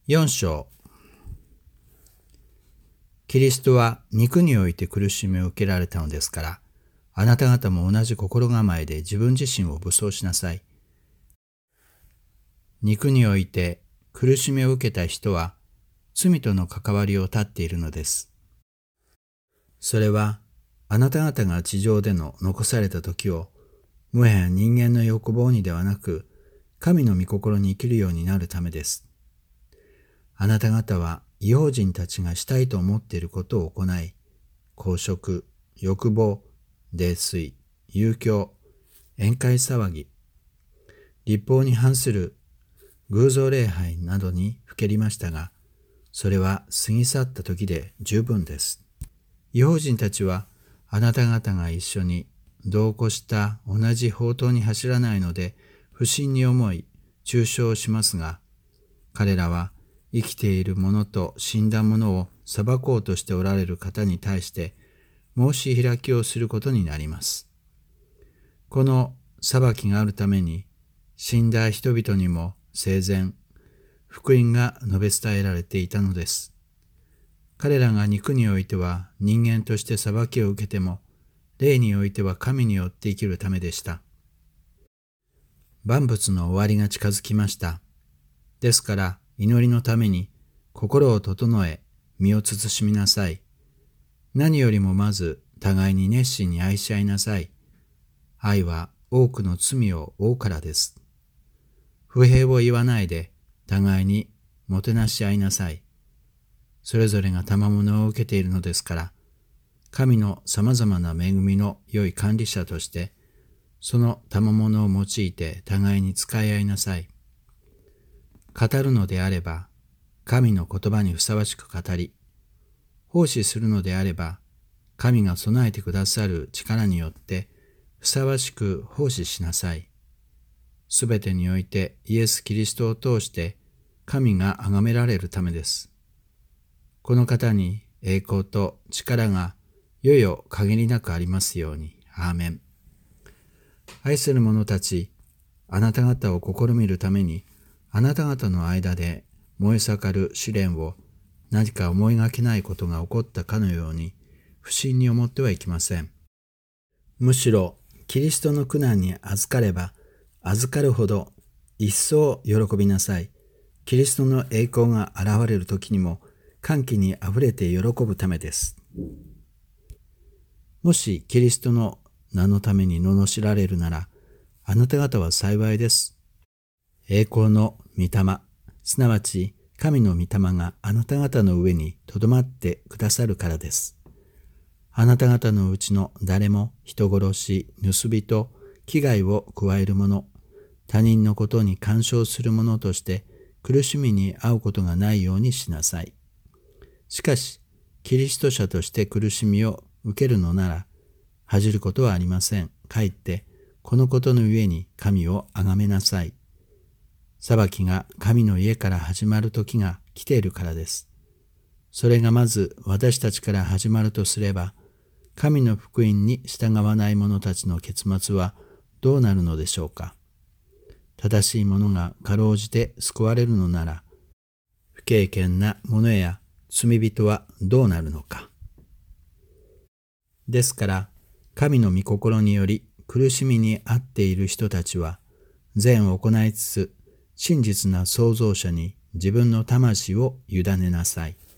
4章。キリストは肉において苦しみを受けられたのですから、あなた方も同じ心構えで自分自身を武装しなさい。肉において苦しみを受けた人は罪との関わりを断っているのです。それはあなた方が地上での残された時をもはや人間の欲望にではなく神の御心に生きるようになるためです。あなた方は異邦人たちがしたいと思っていることを行い、好色、欲望、泥酔、遊興、宴会騒ぎ、律法に反する偶像礼拝などにふけりましたが、それは過ぎ去った時で十分です。異邦人たちはあなた方が一緒に同行した同じ法灯に走らないので不審に思い中傷しますが、彼らは生きている者と死んだ者を裁こうとしておられる方に対して申し開きをすることになります。この裁きがあるために死んだ人々にも生前福音が述べ伝えられていたのです。彼らが肉においては人間として裁きを受けても、霊においては神によって生きるためでした。万物の終わりが近づきました。ですから祈りのために心を整え身を慎みなさい。何よりもまず互いに熱心に愛し合いなさい。愛は多くの罪を負うからです。不平を言わないで互いにもてなし合いなさい。それぞれが賜物を受けているのですから、神のさまざまな恵みの良い管理者として、その賜物を用いて互いに使い合いなさい。語るのであれば、神の言葉にふさわしく語り、奉仕するのであれば、神が備えてくださる力によってふさわしく奉仕しなさい。すべてにおいてイエス・キリストを通して神が崇められるためです。この方に栄光と力がいよいよ限りなくありますように。アーメン。愛する者たち、あなた方を試みるために、あなた方の間で燃え盛る試練を何か思いがけないことが起こったかのように不審に思ってはいけません。むしろキリストの苦難に預かれば預かるほど一層喜びなさい。キリストの栄光が現れる時にも歓喜にあふれて喜ぶためです。もしキリストの名のために罵られるなら、あなた方は幸いです。栄光の御霊、すなわち神の御霊があなた方の上にとどまってくださるからです。あなた方のうちの誰も人殺し、盗人、危害を加える者、他人のことに干渉する者として苦しみに遭うことがないようにしなさい。しかし、キリスト者として苦しみを受けるのなら、恥じることはありません。かえって、このことのゆえに神を崇めなさい。裁きが神の家から始まる時が来ているからです。それがまず私たちから始まるとすれば、神の福音に従わない者たちの結末はどうなるのでしょうか。正しい者がかろうじて救われるのなら、不敬虔な者や罪人はどうなるのか。ですから、神の御心により苦しみに遭っている人たちは、善を行いつつ、真実な創造者に自分の魂を委ねなさい。